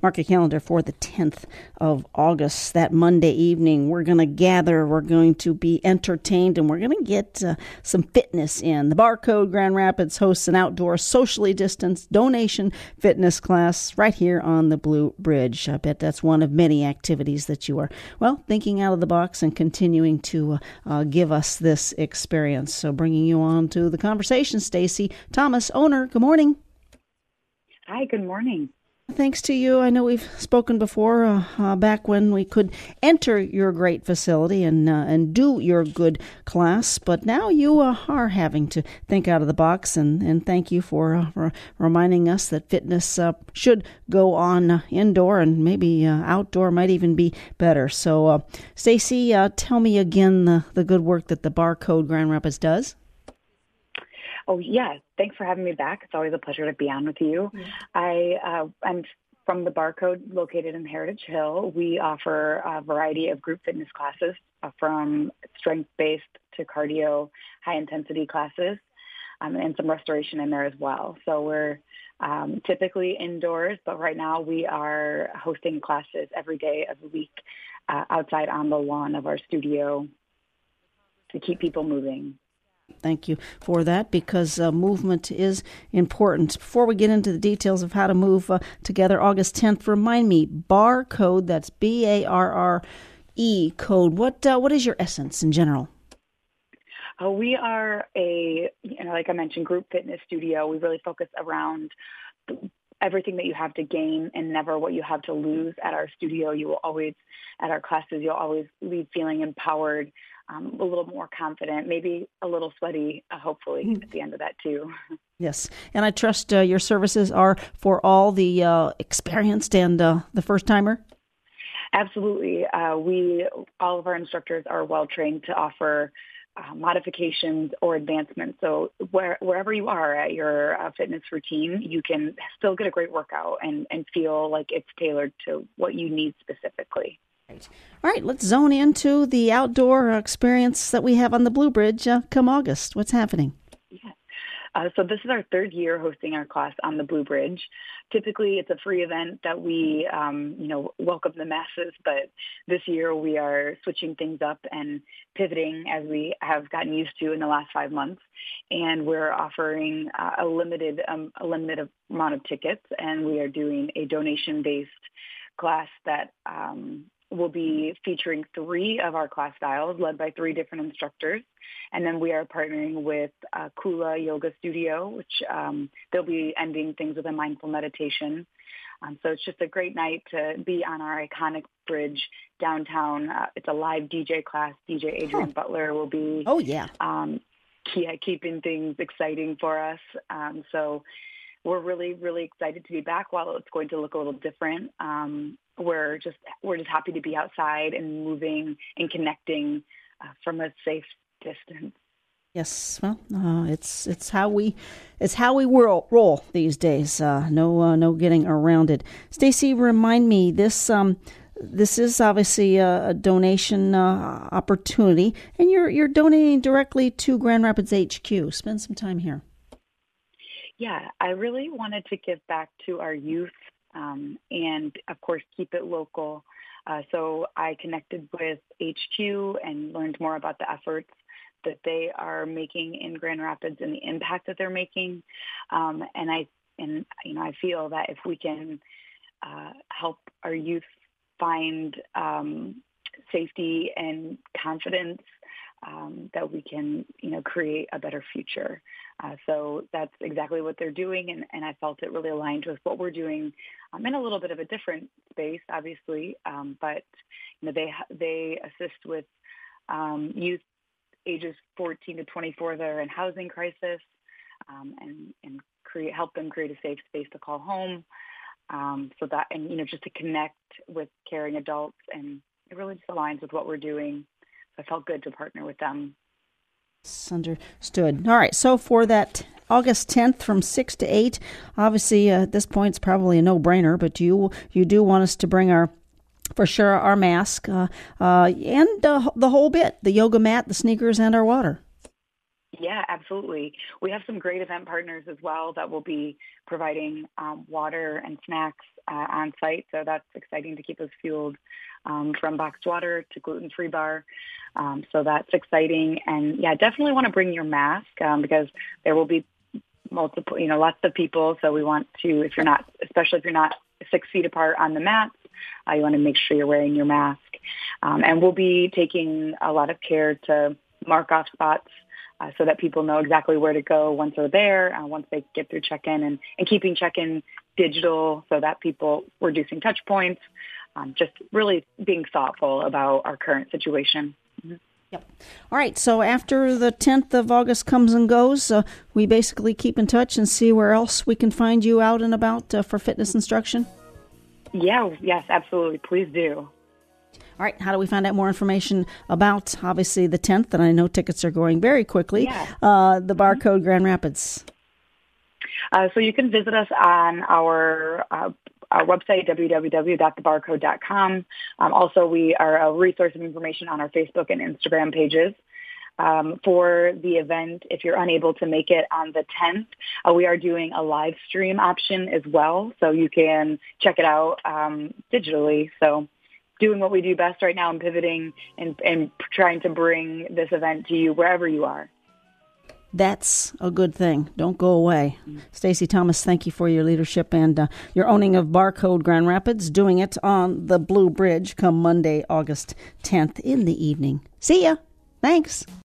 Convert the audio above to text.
mark your calendar for the 10th of August, that Monday evening. We're going to gather, we're going to be entertained, and we're going to get some fitness in. The Barcode Grand Rapids hosts an outdoor, socially distanced donation fitness class right here on the Blue Bridge. I bet that's one of many activities that you are, thinking out of the box and continuing to give us this experience. So bringing you on to the conversation, Stacy Thomas, owner. Good morning. Hi, good morning. Thanks to you. I know we've spoken before back when we could enter your great facility and do your good class, but now you are having to think out of the box, and thank you for reminding us that fitness should go on indoor, and maybe outdoor might even be better. So, Stacy, tell me again the good work that the Barcode Grand Rapids does. Oh, yeah. Thanks for having me back. It's always a pleasure to be on with you. I'm from the Barcode located in Heritage Hill. We offer a variety of group fitness classes from strength-based to cardio, high-intensity classes, and some restoration in there as well. So we're typically indoors, but right now we are hosting classes every day of the week outside on the lawn of our studio to keep people moving. Thank you for that, because movement is important. Before we get into the details of how to move together, August 10th, remind me, Barcode, that's Barre code. What is your essence in general? We are like I mentioned, group fitness studio. We really focus around everything that you have to gain and never what you have to lose. At our studio, at our classes, you'll always leave feeling empowered, a little more confident, maybe a little sweaty, hopefully, at the end of that, too. Yes, and I trust your services are for all the experienced and the first-timer? Absolutely. All of our instructors are well-trained to offer modifications or advancements. So wherever you are at your fitness routine, you can still get a great workout and feel like it's tailored to what you need specifically. All right, let's zone into the outdoor experience that we have on the Blue Bridge come August. What's happening? Yeah. So this is our third year hosting our class on the Blue Bridge. Typically, it's a free event that we, welcome the masses, but this year we are switching things up and pivoting as we have gotten used to in the last 5 months. And we're offering a limited amount of tickets, and we are doing a donation-based class that will be featuring 3 of our class styles led by 3 different instructors. And then we are partnering with Kula Yoga Studio, which they'll be ending things with a mindful meditation. So it's just a great night to be on our iconic bridge downtown. It's a live DJ class. DJ Adrian Butler will be keeping things exciting for us. So we're really, really excited to be back. While it's going to look a little different, we're just happy to be outside and moving and connecting from a safe distance. Yes, well, it's how we roll these days. No getting around it. Stacy, remind me, this is obviously a donation opportunity, and you're donating directly to Grand Rapids HQ. Spend some time here. Yeah, I really wanted to give back to our youth and, of course, keep it local. So I connected with HQ and learned more about the efforts that they are making in Grand Rapids and the impact that they're making. And I feel that if we can help our youth find safety and confidence, that we can, create a better future. So that's exactly what they're doing, and I felt it really aligned with what we're doing in a little bit of a different space, obviously, but they assist with youth ages 14 to 24 that are in housing crisis, and help them create a safe space to call home, so that, and just to connect with caring adults, and it really just aligns with what we're doing. I felt good to partner with them. Understood. All right. So for that August 10th from 6 to 8, obviously at this point it's probably a no-brainer, but you do want us to bring our mask and the whole bit, the yoga mat, the sneakers, and our water. Yeah, absolutely. We have some great event partners as well that will be providing water and snacks on site. So that's exciting to keep us fueled from boxed water to gluten-free bar. So that's exciting. And yeah, definitely want to bring your mask because there will be multiple, lots of people. So we want to, especially if you're not 6 feet apart on the mats, you want to make sure you're wearing your mask. And we'll be taking a lot of care to mark off spots so that people know exactly where to go once they're there, once they get through check-in, and keeping check-in digital so that people reducing touch points, just really being thoughtful about our current situation. Mm-hmm. Yep. All right. So after the 10th of August comes and goes, we basically keep in touch and see where else we can find you out and about for fitness instruction. Yes, absolutely. Please do. All right. How do we find out more information about, obviously, the 10th? And I know tickets are going very quickly. Yeah. The Barcode Grand Rapids. So you can visit us on our website, www.thebarcode.com. Also, we are a resource of information on our Facebook and Instagram pages. For the event, if you're unable to make it on the 10th, we are doing a live stream option as well, so you can check it out digitally. So doing what we do best right now and pivoting and trying to bring this event to you wherever you are. That's a good thing. Don't go away. Stacey Thomas, thank you for your leadership and your owning of Barcode Grand Rapids, doing it on the Blue Bridge come Monday, August 10th in the evening. See ya. Thanks.